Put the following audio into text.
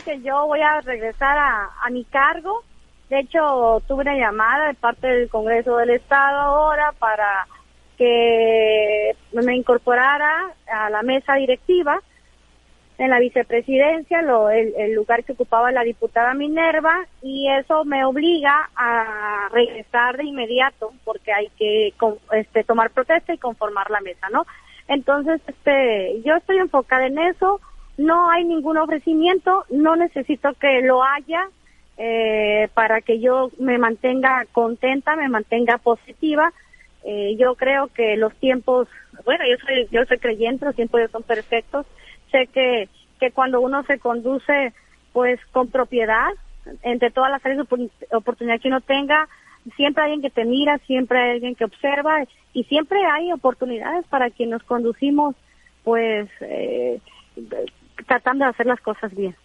que yo voy a regresar a mi cargo. De hecho, tuve una llamada de parte del Congreso del Estado ahora para que me incorporara a la mesa directiva en la vicepresidencia, el lugar que ocupaba la diputada Minerva, y eso me obliga a regresar de inmediato porque hay que tomar protesta y conformar la mesa, ¿no? Entonces, yo estoy enfocada en eso, no hay ningún ofrecimiento, no necesito que lo haya para que yo me mantenga contenta, me mantenga positiva. Yo creo que los tiempos, bueno, yo soy creyente, los tiempos son perfectos. Sé que cuando uno se conduce pues con propiedad, entre todas las áreas de oportunidad que uno tenga, siempre hay alguien que te mira, siempre hay alguien que observa y siempre hay oportunidades para quien nos conducimos pues tratando de hacer las cosas bien.